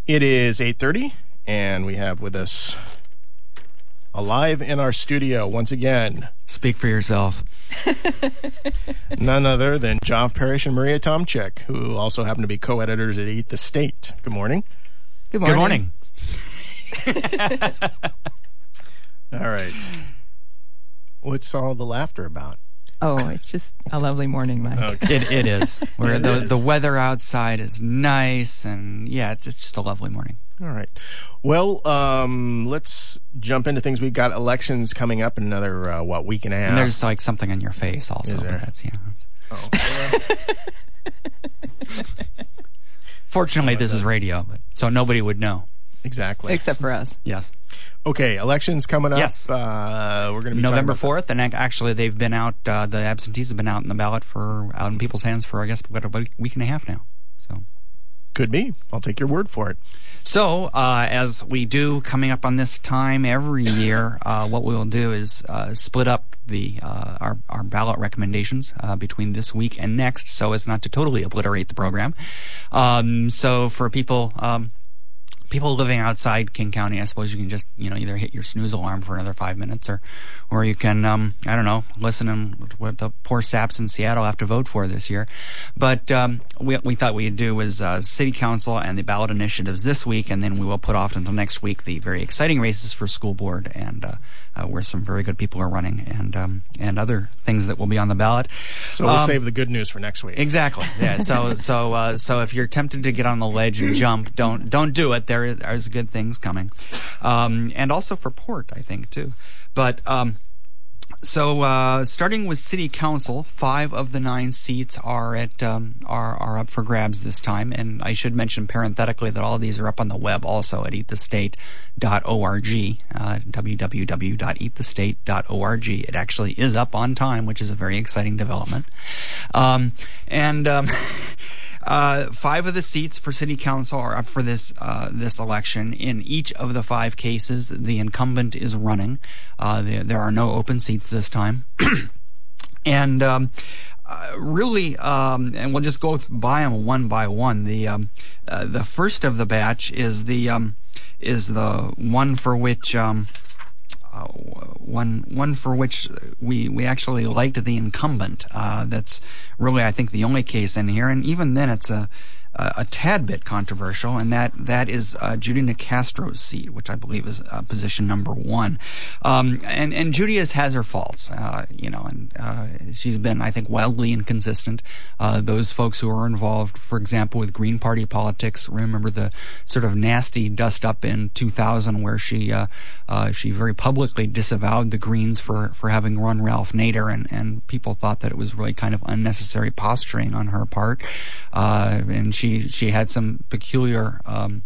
It is 8:30, and we have with us alive in our studio once again. Speak for yourself. None other than Joff Parrish and Maria Tomczyk, who also happen to be co-editors at Eat the State. Good morning. Good morning. All right. What's all the laughter about? Oh, it's just a lovely morning, Mike. Okay. It is. Where the weather outside is nice, and yeah, it's just a lovely morning. All right. Well, let's jump into things. We've got elections coming up in another, week and a half. And there's like something on your face also. Is there? But that's, yeah. Oh. Fortunately, this is radio, so nobody would know. Exactly. Except for us. Yes. Okay, elections coming up. Yes. We're going to be November talking 4th, and actually they've been out, the absentees have been out in the ballot out in people's hands for, I guess, about a week and a half now. So. Could be. I'll take your word for it. So, as we do coming up on this time every year, what we will do is split up our ballot recommendations between this week and next, so as not to totally obliterate the program. So, for people living outside King County, I suppose you can just either hit your snooze alarm for another 5 minutes, or you can I don't know, listen to what the poor saps in Seattle have to vote for this year. But we thought we'd do was City Council and the ballot initiatives this week, and then we will put off until next week the very exciting races for school board and where some very good people are running and other things that will be on the ballot. So we'll save the good news for next week. Exactly. Yeah. So if you're tempted to get on the ledge and jump, don't do it. There's good things coming, and also for Port, I think too. But starting with City Council, 5 of the 9 seats are are up for grabs this time, and I should mention parenthetically that all of these are up on the web also at eatthestate.org, www.eatthestate.org. It actually is up on time, which is a very exciting development, 5 of the seats for City Council are up for this election. In each of the 5 cases, the incumbent is running. There are no open seats this time, and really, and we'll just go by them one by one. The first of the batch is the one for which. One for which we actually liked the incumbent. That's really, I think, the only case in here, and even then it's a tad bit controversial, and that is Judy Nicastro's seat, which I believe is position number 1. And Judy has her faults, and she's been, I think, wildly inconsistent. Those folks who are involved, for example, with Green Party politics, remember the sort of nasty dust up in 2000 where she very publicly disavowed the Greens for having run Ralph Nader, and people thought that it was really kind of unnecessary posturing on her part, and she had some peculiar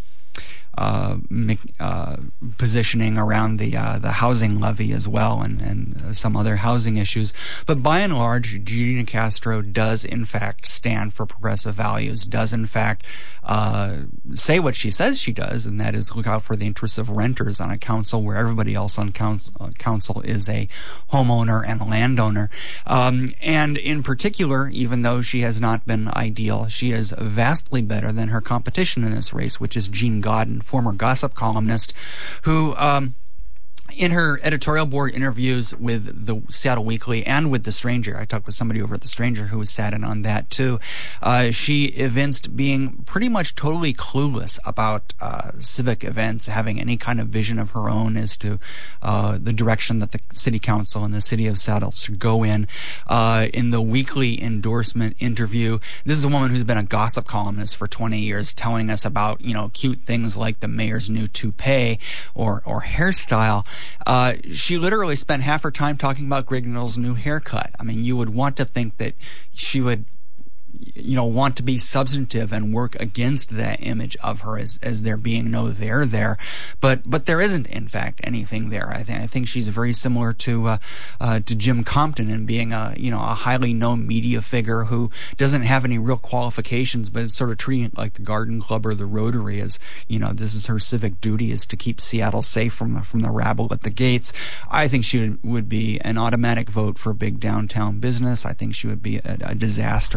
positioning around the housing levy as well, and some other housing issues. But by and large, Judy Nicastro does in fact stand for progressive values, does in fact say what she says she does, and that is look out for the interests of renters on a council where everybody else on council is a homeowner and a landowner. And in particular, even though she has not been ideal, she is vastly better than her competition in this race, which is Jean Godden, former gossip columnist, who in her editorial board interviews with the Seattle Weekly and with The Stranger, I talked with somebody over at The Stranger who was sat in on that too, she evinced being pretty much totally clueless about civic events, having any kind of vision of her own as to the direction that the City Council and the City of Seattle should go in. In the weekly endorsement interview, this is a woman who's been a gossip columnist for 20 years telling us about, cute things like the mayor's new toupee or hairstyle. She literally spent half her time talking about Greg Neal's new haircut. I mean, you would want to think that she would want to be substantive and work against that image of her as there being no there. But there isn't, in fact, anything there. I think she's very similar to Jim Compton in being a highly known media figure who doesn't have any real qualifications, but is sort of treating it like the Garden Club or the Rotary as, this is her civic duty, is to keep Seattle safe from the rabble at the gates. I think she would be an automatic vote for big downtown business. I think she would be a disaster on council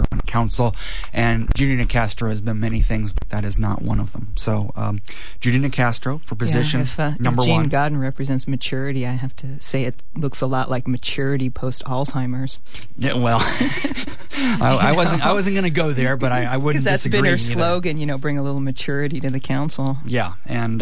council. And Judy Nicastro has been many things, but that is not one of them. So Judy Nicastro for position number if Jean one. Godden represents maturity, I have to say it looks a lot like maturity post-Alzheimer's. Yeah, well, I wasn't going to go there, but I wouldn't disagree. Because that's been her either. slogan, bring a little maturity to the council. Yeah, and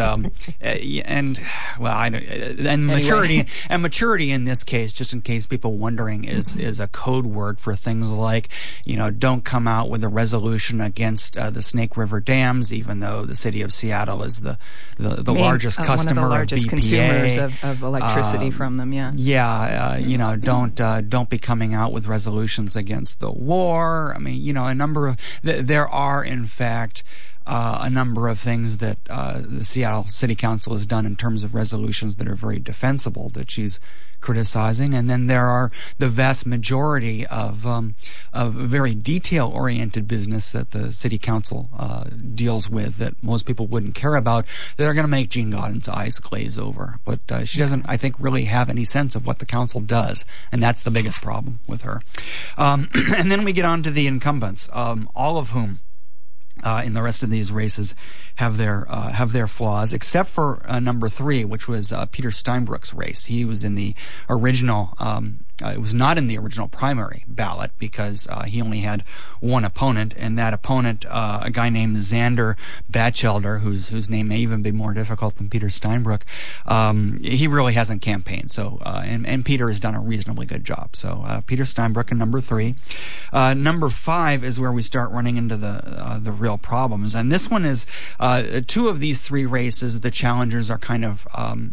maturity and maturity in this case, just in case people wondering, is a code word for things like, don't come out with a resolution against the Snake River dams, even though the city of Seattle is the largest customer, one of the largest BPA, consumers of electricity from them. Yeah. Yeah, don't be coming out with resolutions against the war. I mean, a number of there are in fact a number of things that the Seattle City Council has done in terms of resolutions that are very defensible that she's criticizing, and then there are the vast majority of very detail-oriented business that the City Council deals with that most people wouldn't care about, that are going to make Jean Godden's eyes glaze over. But she doesn't, I think, really have any sense of what the council does, and that's the biggest problem with her. And then we get on to the incumbents, all of whom in the rest of these races have their flaws, except for number 3, which was Peter Steinbruech's race. He was in the original. It was not in the original primary ballot because he only had one opponent, and that opponent, a guy named Xander Batchelder, whose name may even be more difficult than Peter Steinbruech, he really hasn't campaigned. So, and Peter has done a reasonably good job. So, Peter Steinbruech in number 3. Number 5 is where we start running into the real problems, and this one is 2 of these 3 races. The challengers are kind of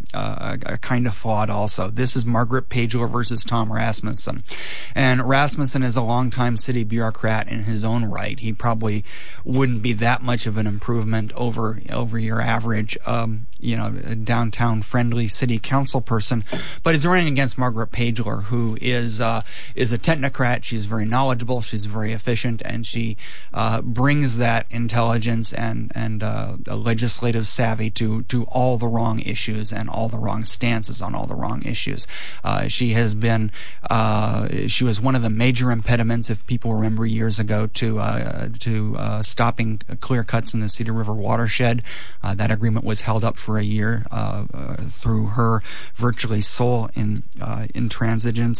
flawed. Also, this is Margaret Pagler versus Tom Rasmussen. And Rasmussen is a longtime city bureaucrat in his own right. He probably wouldn't be that much of an improvement over your average downtown friendly city council person, but he's running against Margaret Pagler, who is a technocrat. She's very knowledgeable, she's very efficient, and she brings that intelligence and legislative savvy to all the wrong issues and all the wrong stances on all the wrong issues. She was one of the major impediments, if people remember years ago, to stopping clear cuts in the Cedar River watershed. That agreement was held up for a year through her virtually sole intransigence.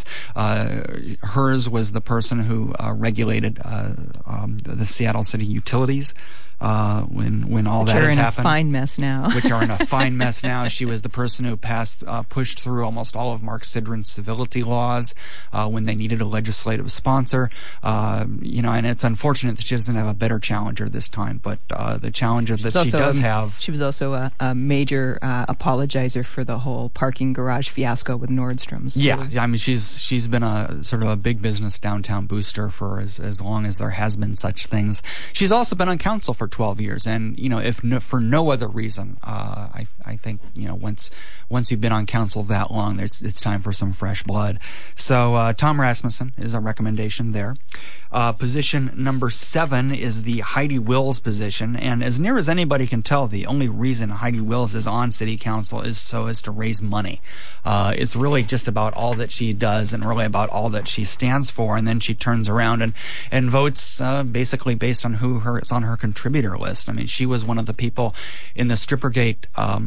Hers was the person who regulated the Seattle City utilities. When all that has happened, which are in a fine mess now. Which are in a fine mess now. She was the person who pushed through almost all of Mark Sidron's civility laws when they needed a legislative sponsor. And it's unfortunate that she doesn't have a better challenger this time. But the challenger that she does have, she was also a major apologizer for the whole parking garage fiasco with Nordstrom's. Yeah, I mean she's been a sort of a big business downtown booster for as long as there has been such things. She's also been on council for 12 years, and for no other reason, I think once you've been on council that long, it's time for some fresh blood. So Tom Rasmussen is a recommendation there. Position number 7 is the Heidi Wills position, and as near as anybody can tell, the only reason Heidi Wills is on city council is so as to raise money. It's really just about all that she does and really about all that she stands for, and then she turns around and votes basically based on who is on her contributor list. I mean, she was one of the people in the Strippergate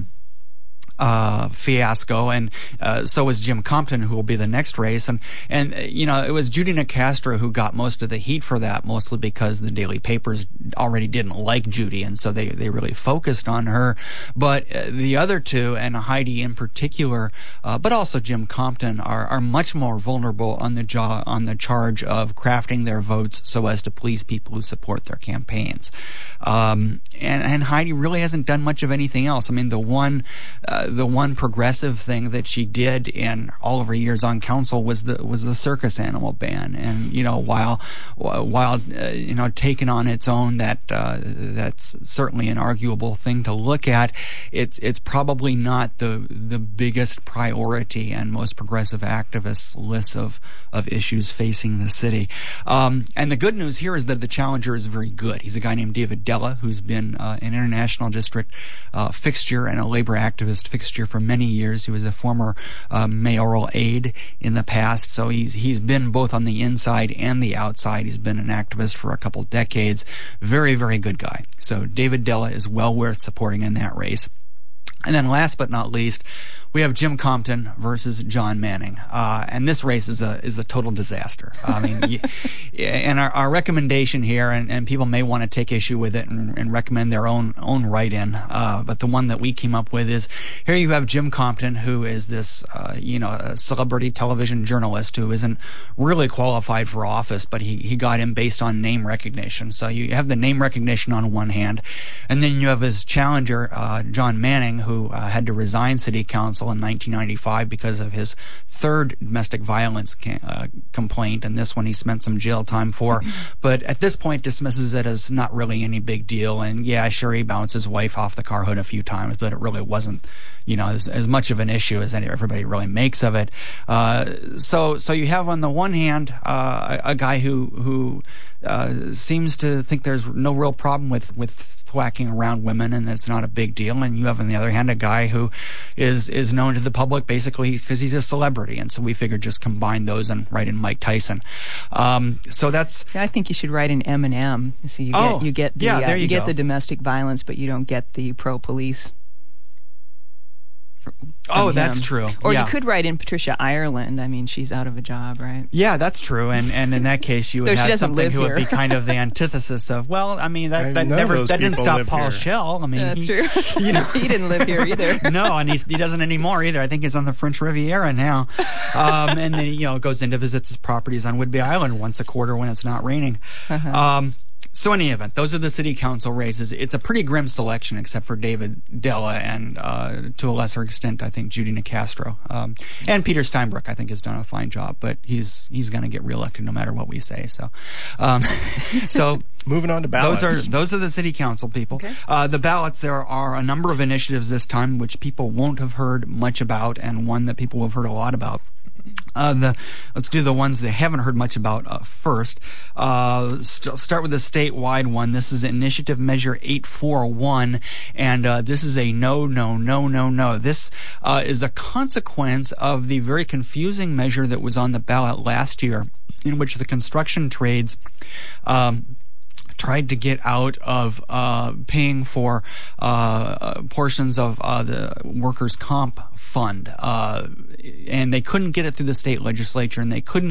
fiasco, and so was Jim Compton, who will be the next race. And it was Judy Nicastro who got most of the heat for that, mostly because the daily papers already didn't like Judy, and so they really focused on her. But the other two, and Heidi in particular, but also Jim Compton, are much more vulnerable on the charge of crafting their votes so as to please people who support their campaigns. And Heidi really hasn't done much of anything else. I mean, the one progressive thing that she did in all of her years on council was the circus animal ban, and while taken on its own, that's certainly an arguable thing to look at. It's probably not the biggest priority and most progressive activists' list of issues facing the city. And the good news here is that the challenger is very good. He's a guy named David Della, who's been an international district fixture and a labor activist fixture fixture for many years. He was a former mayoral aide in the past, so he's been both on the inside and the outside. He's been an activist for a couple decades. Very, very good guy. So David Della is well worth supporting in that race. And then last but not least, we have Jim Compton versus John Manning. And this race is a total disaster. I mean, and our recommendation here, and people may want to take issue with it and recommend their own write-in, but the one that we came up with is, here you have Jim Compton, who is this, a celebrity television journalist who isn't really qualified for office, but he got in based on name recognition. So you have the name recognition on one hand, and then you have his challenger, John Manning, who had to resign city council in 1995 because of his third domestic violence complaint, and this one he spent some jail time for, but at this point dismisses it as not really any big deal. And yeah, sure, he bounced his wife off the car hood a few times, but it really wasn't as much of an issue as everybody really makes of it. So you have on the one hand a guy who seems to think there's no real problem with thwacking around women, and it's not a big deal. And you have on the other hand a guy who is known to the public basically because he's a celebrity, and so we figured just combine those and write in Mike Tyson. So that's. See, I think you should write in M&M. So you get the domestic violence, but you don't get the pro-police. That's true. Or you could write in Patricia Ireland. I mean, she's out of a job, right? Yeah, that's true. And in that case, you would have something who would be kind of the antithesis of, well, I mean, that didn't stop Paul Schell. I mean, that's true. He didn't live here either. No, and he doesn't anymore either. I think he's on the French Riviera now. And then, goes in to visit his properties on Whidbey Island once a quarter when it's not raining. So in any event, those are the city council races. It's a pretty grim selection, except for David Della and, to a lesser extent, I think Judy Nicastro. And Peter Steinbrück, I think, has done a fine job, but he's going to get reelected no matter what we say. So, moving on to ballots. Those are the city council people. Okay. The ballots, there are a number of initiatives this time which people won't have heard much about, and one that people have heard a lot about. Let's do the ones they haven't heard much about first. Start with the statewide one. This is Initiative Measure 841, and this is a no. This is a consequence of the very confusing measure that was on the ballot last year, in which the construction trades tried to get out of paying for portions of the workers' comp fund, and they couldn't get it through the state legislature,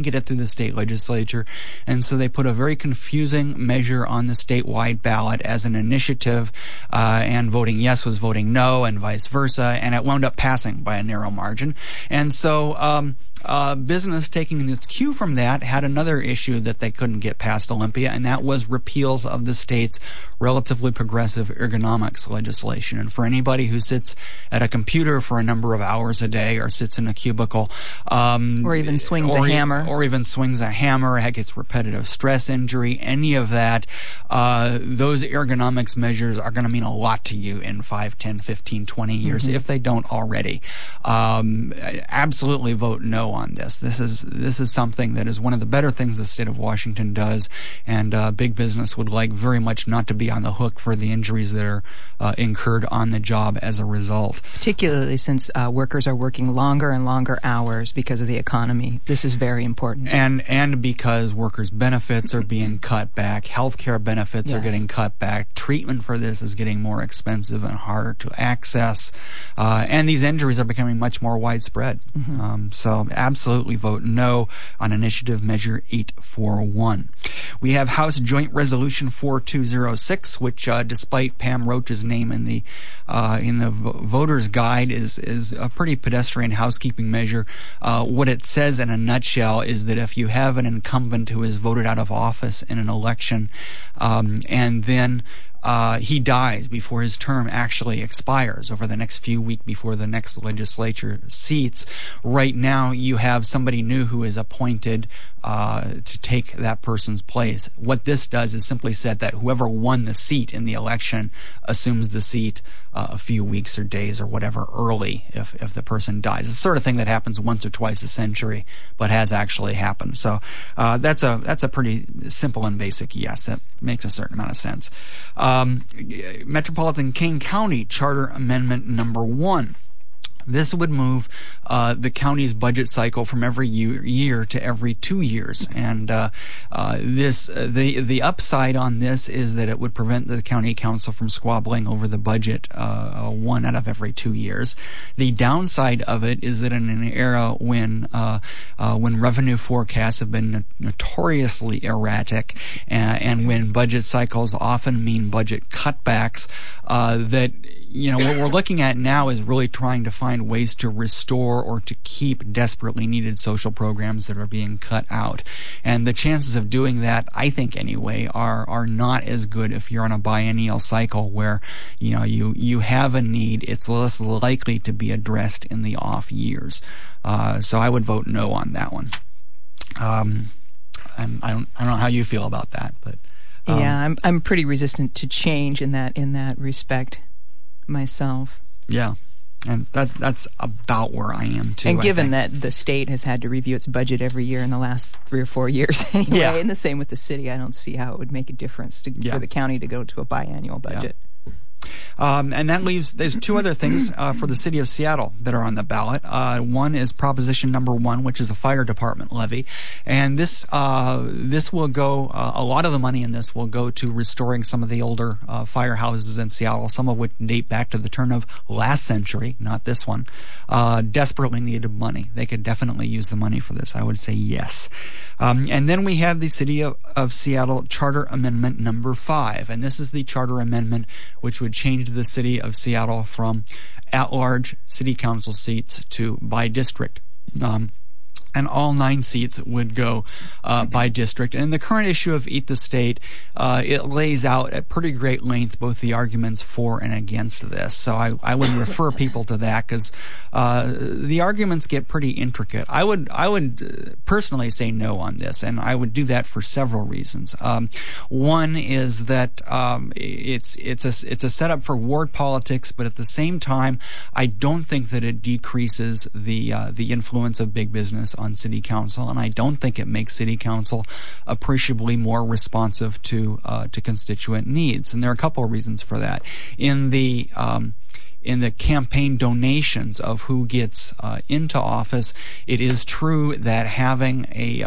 and so they put a very confusing measure on the statewide ballot as an initiative, and voting yes was voting no, and vice versa, and it wound up passing by a narrow margin. And so business, taking its cue from that, had another issue that they couldn't get past Olympia, and that was repeals of the state's relatively progressive ergonomics legislation. And for anybody who sits at a computer for a number of hours a day, or sits in a cubicle, or even swings a hammer, gets repetitive stress injury, any of that, those ergonomics measures are going to mean a lot to you in 5, 10, 15, 20 years, if they don't already. Absolutely vote no on this. This is something that is one of the better things the state of Washington does, and big business would like very much not to be on the hook for the injuries that are incurred on the job as a result. Particularly since workers are working longer and longer hours because of the economy. This is very important. And because workers' benefits are being cut back, healthcare benefits are getting cut back, treatment for this is getting more expensive and harder to access, and these injuries are becoming much more widespread. So absolutely vote no on Initiative Measure 841. We have House Joint Resolution 4206, which, despite Pam Roach's name in the voter's guide, is a pretty pedestrian housekeeping measure. What it says in a nutshell is that if you have an incumbent who is voted out of office in an election, and then he dies before his term actually expires over the next few weeks before the next legislature seats. Right now, you have somebody new who is appointed to take that person's place. What this does is simply said that whoever won the seat in the election assumes the seat a few weeks or days or whatever early if the person dies. It's the sort of thing that happens once or twice a century, but has actually happened. So that's a pretty simple and basic yes. That makes a certain amount of sense. Metropolitan King County Charter Amendment number 1. This would move the county's budget cycle from every year to every 2 years, and the upside on this is that it would prevent the county council from squabbling over the budget 1 out of every 2 years. The downside of it is that in an era when revenue forecasts have been notoriously erratic, and when budget cycles often mean budget cutbacks, that what we're looking at now is really trying to find ways to restore or to keep desperately needed social programs that are being cut out. And the chances of doing that, I think anyway, are not as good if you're on a biennial cycle where you have a need. It's less likely to be addressed in the off years. So I would vote no on that one. And I don't know how you feel about that, but yeah, I'm pretty resistant to change in that respect myself. Yeah, and that's about where I am too. And given that the state has had to review its budget every year in the last 3 or 4 years anyway, and the same with the city, I don't see how it would make a difference for the county to go to a biannual budget. Yeah. And that leaves, there's 2 other things for the city of Seattle that are on the ballot. One is Proposition number 1, which is the fire department levy. And this will go, a lot of the money in this will go to restoring some of the older firehouses in Seattle, some of which date back to the turn of last century, not this one. Desperately needed money. They could definitely use the money for this. I would say yes. And then we have the City of Seattle Charter Amendment number 5. And this is the charter amendment which would change the City of Seattle from at-large city council seats to by district. And all 9 seats would go by district. And in the current issue of Eat the State, it lays out at pretty great length both the arguments for and against this. So I would refer people to that because the arguments get pretty intricate. I would personally say no on this, and I would do that for several reasons. One is that it's a setup for ward politics, but at the same time, I don't think that it decreases the influence of big business on city council, and I don't think it makes city council appreciably more responsive to constituent needs. And there are a couple of reasons for that. In the campaign donations of who gets into office, it is true that having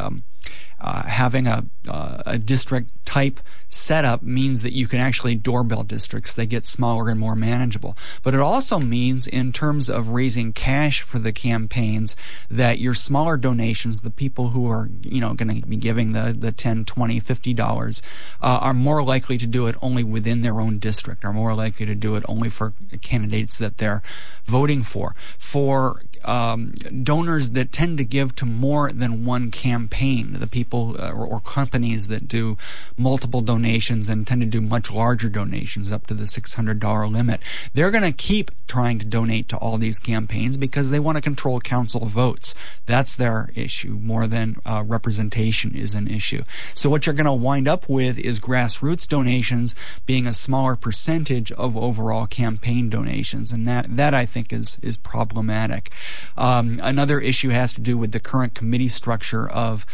a district type setup means that you can actually doorbell districts. They get smaller and more manageable. But it also means, in terms of raising cash for the campaigns, that your smaller donations, the people who are going to be giving the $10, $20, $50, are more likely to do it only within their own district, are more likely to do it only for candidates that they're voting for. For donors that tend to give to more than one campaign, the people or companies that do multiple donations and tend to do much larger donations up to the $600 limit, they're going to keep trying to donate to all these campaigns because they want to control council votes. That's their issue more than representation is an issue. So what you're going to wind up with is grassroots donations being a smaller percentage of overall campaign donations, and that I think is problematic. Another issue has to do with the current committee structure of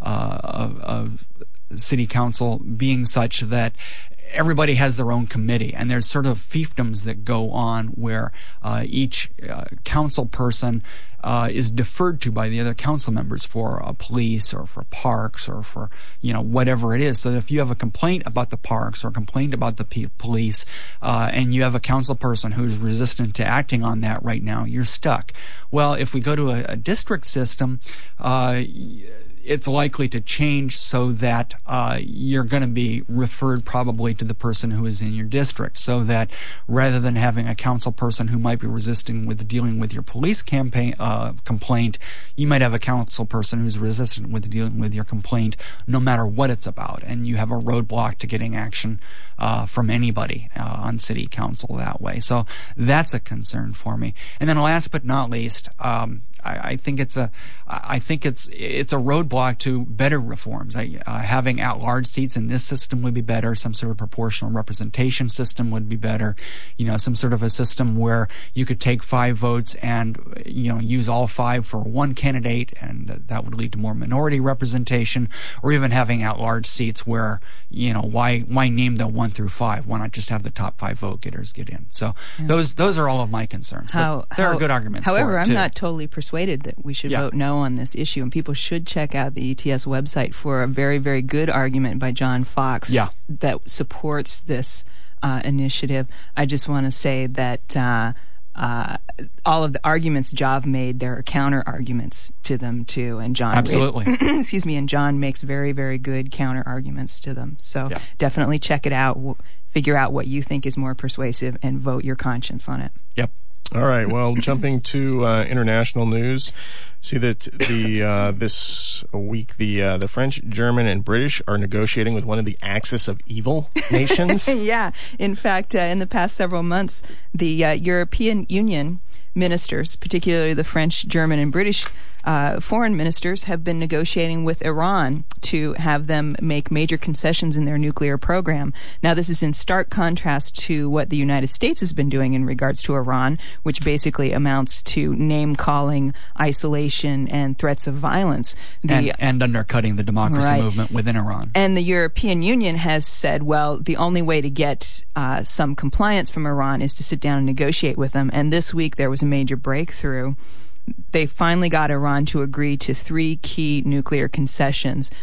city council being such that everybody has their own committee, and there's sort of fiefdoms that go on where each council person is deferred to by the other council members for police or for parks or for whatever it is. So if you have a complaint about the parks or a complaint about the police, and you have a council person who's resistant to acting on that right now, you're stuck. Well, if we go to a district system, it's likely to change so that you're going to be referred probably to the person who is in your district, so that rather than having a council person who might be resisting with dealing with your police complaint, you might have a council person who's resistant with dealing with your complaint no matter what it's about, and you have a roadblock to getting action from anybody on city council that way. So that's a concern for me. And then last but not least, I think it's a roadblock to better reforms. Having at-large seats in this system would be better. Some sort of proportional representation system would be better. Some sort of a system where you could take 5 votes and use all 5 for one candidate, and that would lead to more minority representation. Or even having at-large seats where why name the 1 through 5? Why not just have the top 5 vote getters get in? So those are all of my concerns. There are good arguments. However, for it I'm too. not totally persuaded that we should vote no on this issue, and people should check out the ETS website for a very, very good argument by John Fox that supports this initiative. I just want to say that all of the arguments Jav made, there are counter arguments to them too, and John and John makes very, very good counter arguments to them. So definitely check it out. Figure out what you think is more persuasive and vote your conscience on it. Yep. All right. Well, jumping to international news, see that this week the French, German, and British are negotiating with one of the axis of evil nations. Yeah. In fact, in the past several months, the European Union ministers, particularly the French, German, and British foreign ministers, have been negotiating with Iran to have them make major concessions in their nuclear program. Now, this is in stark contrast to what the United States has been doing in regards to Iran, which basically amounts to name-calling, isolation, and threats of violence. And undercutting the democracy movement within Iran. And the European Union has said, well, the only way to get some compliance from Iran is to sit down and negotiate with them. And this week there was a major breakthrough. They finally got Iran to agree to 3 key nuclear concessions.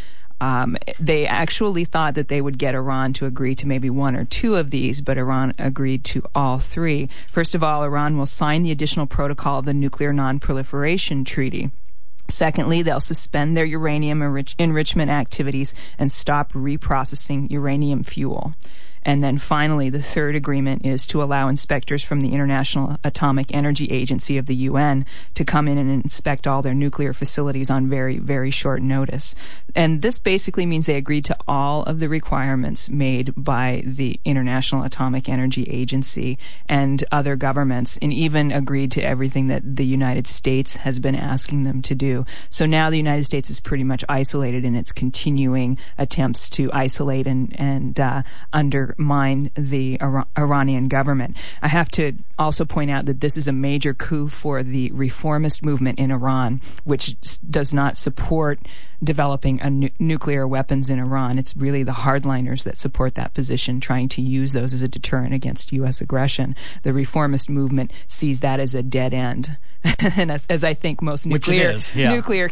They actually thought that they would get Iran to agree to maybe 1 or 2 of these, but Iran agreed to all 3. First of all, Iran will sign the additional protocol of the Nuclear Non-Proliferation Treaty. Secondly, they'll suspend their uranium enrichment activities and stop reprocessing uranium fuel. And then finally, the third agreement is to allow inspectors from the International Atomic Energy Agency of the UN to come in and inspect all their nuclear facilities on very, very short notice. And this basically means they agreed to all of the requirements made by the International Atomic Energy Agency and other governments, and even agreed to everything that the United States has been asking them to do. So now the United States is pretty much isolated in its continuing attempts to isolate and undermine the Iranian government. I have to also point out that this is a major coup for the reformist movement in Iran, which does not support developing nuclear weapons in Iran. It's really the hardliners that support that position, trying to use those as a deterrent against U.S. aggression. The reformist movement sees that as a dead end. And as I think most anti-nuclear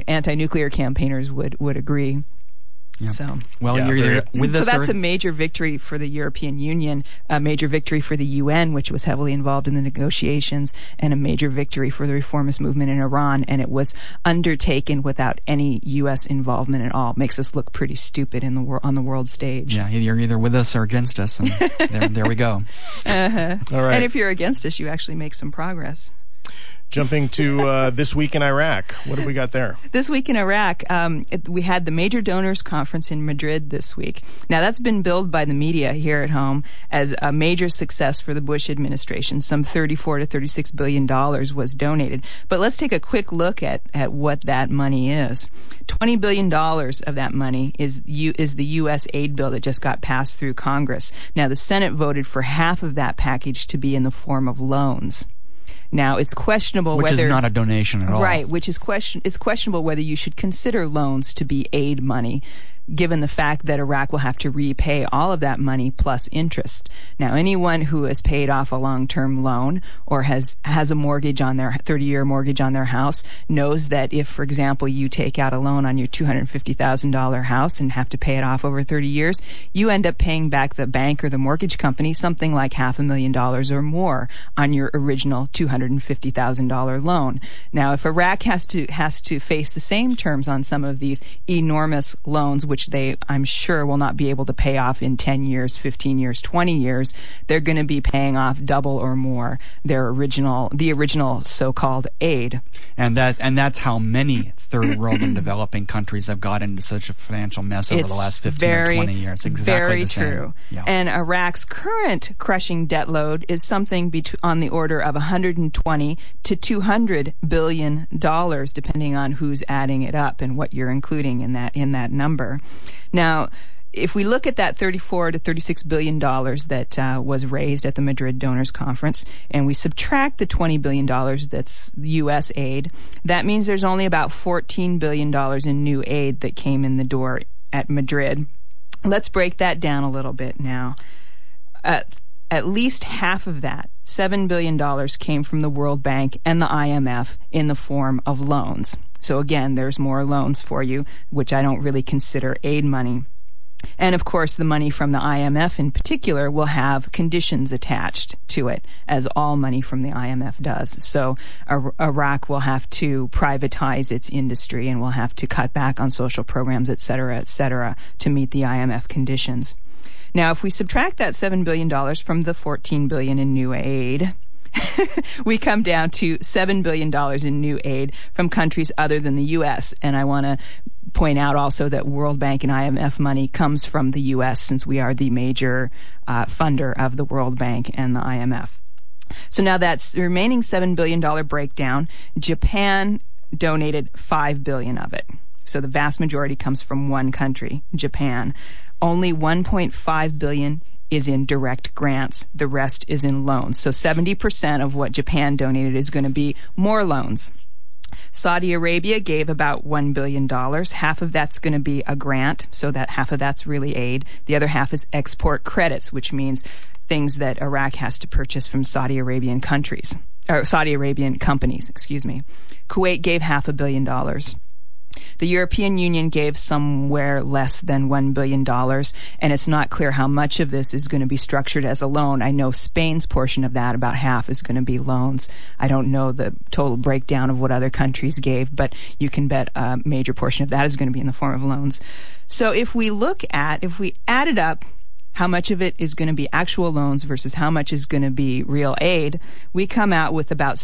campaigners would agree. Yeah. So, you're either with this. So that's a major victory for the European Union, a major victory for the UN, which was heavily involved in the negotiations, and a major victory for the reformist movement in Iran. And it was undertaken without any U.S. involvement at all. It makes us look pretty stupid on the world stage. Yeah, you're either with us or against us, and there we go. Uh-huh. All right. And if you're against us, you actually make some progress. Jumping to This Week in Iraq. What have we got there? This Week in Iraq, we had the Major Donors Conference in Madrid this week. Now, that's been billed by the media here at home as a major success for the Bush administration. Some $34 to $36 billion was donated. But let's take a quick look at what that money is. $20 billion of that money is the U.S. aid bill that just got passed through Congress. Now, the Senate voted for half of that package to be in the form of loans. Now, it's questionable whether... Which is not a donation at all. Right, which is it's questionable whether you should consider loans to be aid money, given the fact that Iraq will have to repay all of that money plus interest. Now, anyone who has paid off a long-term loan or has a mortgage on their 30-year mortgage on their house knows that if, for example, you take out a loan on your $250,000 house and have to pay it off over 30 years, you end up paying back the bank or the mortgage company something like $500,000 or more on your original $250,000 loan. Now, if Iraq has to face the same terms on some of these enormous loans, which they, I'm sure, will not be able to pay off in 10 years, 15 years, 20 years, they're going to be paying off double or more the original so-called aid. And that's how many third world and developing countries have got into such a financial mess over the last 15 or 20 years. Exactly very the same. True. Yeah. And Iraq's current crushing debt load is something on the order of $120 to $200 billion, depending on who's adding it up and what you're including in that number. Now, if we look at that $34 to $36 billion that was raised at the Madrid Donors Conference, and we subtract the $20 billion that's U.S. aid, that means there's only about $14 billion in new aid that came in the door at Madrid. Let's break that down a little bit now. At least half of that, $7 billion, came from the World Bank and the IMF in the form of loans. So again, there's more loans for you, which I don't really consider aid money. And of course, the money from the IMF in particular will have conditions attached to it, as all money from the IMF does. So Iraq will have to privatize its industry and will have to cut back on social programs, et cetera, to meet the IMF conditions. Now, if we subtract that $7 billion from the $14 billion in new aid, we come down to $7 billion in new aid from countries other than the U.S. And I want to point out also that World Bank and IMF money comes from the U.S. since we are the major funder of the World Bank and the IMF. So now that's the remaining $7 billion breakdown. Japan donated $5 billion of it. So the vast majority comes from one country, Japan. Only $1.5 billion is in direct grants. The rest is in loans. So 70% of what Japan donated is going to be more loans. Saudi Arabia gave about $1 billion. Half of that's going to be a grant, so that half of that's really aid. The other half is export credits, which means things that Iraq has to purchase from Saudi Arabian companies, Kuwait gave $500 million. The European Union gave somewhere less than $1 billion, and it's not clear how much of this is going to be structured as a loan. I know Spain's portion of that, about half, is going to be loans. I don't know the total breakdown of what other countries gave, but you can bet a major portion of that is going to be in the form of loans. So if we add it up, how much of it is going to be actual loans versus how much is going to be real aid, we come out with about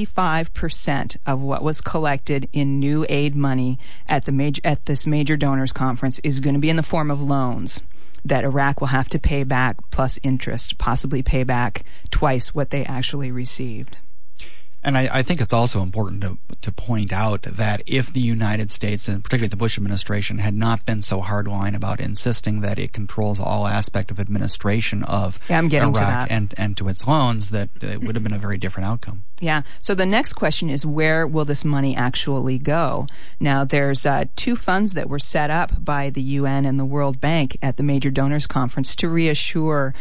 75% of what was collected in new aid money at this major donors conference is going to be in the form of loans that Iraq will have to pay back plus interest, possibly pay back twice what they actually received. And I think it's also important to point out that if the United States, and particularly the Bush administration, had not been so hardline about insisting that it controls all aspect of administration of Iraq and to its loans, that it would have been a very different outcome. Yeah. So the next question is, where will this money actually go? Now, there's two funds that were set up by the UN and the World Bank at the Major Donors Conference to reassure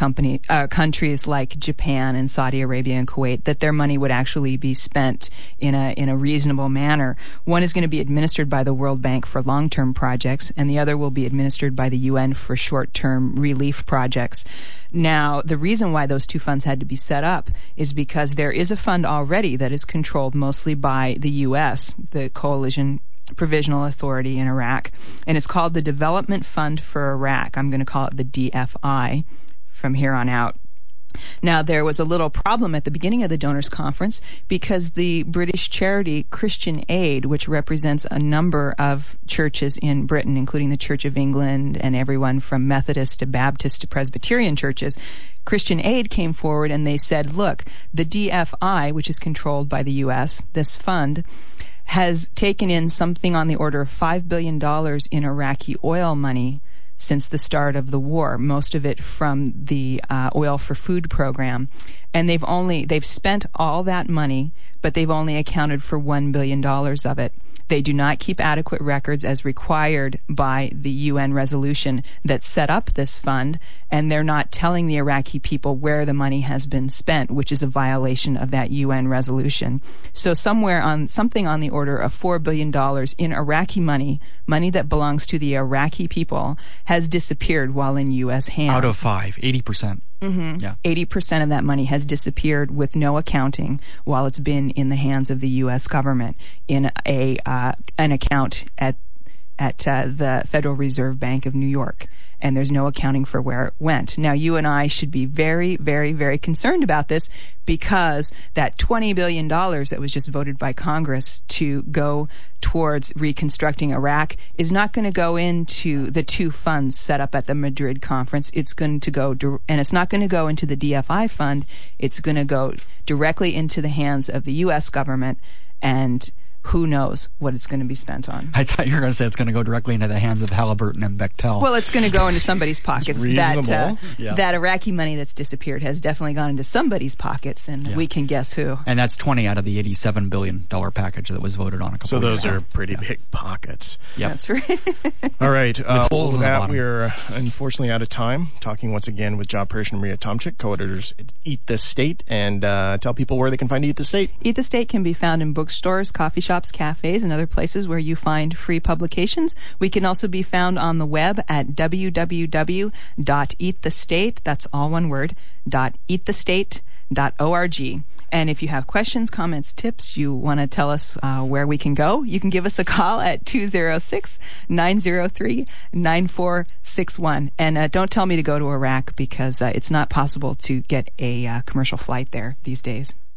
countries like Japan and Saudi Arabia and Kuwait that their money would actually be spent in a reasonable manner. One is going to be administered by the World Bank for long-term projects, and the other will be administered by the UN for short-term relief projects. Now, the reason why those two funds had to be set up is because there is a fund already that is controlled mostly by the U.S., the Coalition Provisional Authority in Iraq, and it's called the Development Fund for Iraq. I'm going to call it the DFI from here on out. Now, there was a little problem at the beginning of the Donors Conference because the British charity Christian Aid, which represents a number of churches in Britain, including the Church of England and everyone from Methodist to Baptist to Presbyterian churches, Christian Aid came forward and they said, look, the DFI, which is controlled by the U.S., this fund, has taken in something on the order of $5 billion in Iraqi oil money since the start of the war, most of it from the Oil for Food program. And they've spent all that money, but they've only accounted for $1 billion of it. They do not keep adequate records as required by the UN resolution that set up this fund, and they're not telling the Iraqi people where the money has been spent, which is a violation of that UN resolution. So something on the order of $4 billion in Iraqi money that belongs to the Iraqi people, has disappeared while in U.S. hands. Out of 80%. Mm-hmm. Yeah. 80% of that money has disappeared with no accounting while it's been in the hands of the U.S. government in an account at at the Federal Reserve Bank of New York, and there's no accounting for where it went. Now, you and I should be very, very, very concerned about this, because that $20 billion that was just voted by Congress to go towards reconstructing Iraq is not going to go into the two funds set up at the Madrid conference. It's going to go, and it's not going to go into the DFI fund. It's going to go directly into the hands of the U.S. government, and who knows what it's going to be spent on. I thought you were going to say it's going to go directly into the hands of Halliburton and Bechtel. Well, it's going to go into somebody's pockets. Reasonable. That Iraqi money that's disappeared has definitely gone into somebody's pockets, and we can guess who. And that's 20 out of the $87 billion package that was voted on a couple of years ago. So those are pretty big pockets. Yep. That's right. All right. holes in the bottom. We're unfortunately out of time. Talking once again with job creation Maria Tomczyk, co-editors at Eat the State, and tell people where they can find Eat the State. Eat the State can be found in bookstores, coffee shops, cafes, and other places where you find free publications. We can also be found on the web at www.eatthestate, that's all one word, .eatthestate.org. And if you have questions, comments, tips, you want to tell us where we can go, you can give us a call at 206-903-9461. And don't tell me to go to Iraq, because it's not possible to get a commercial flight there these days.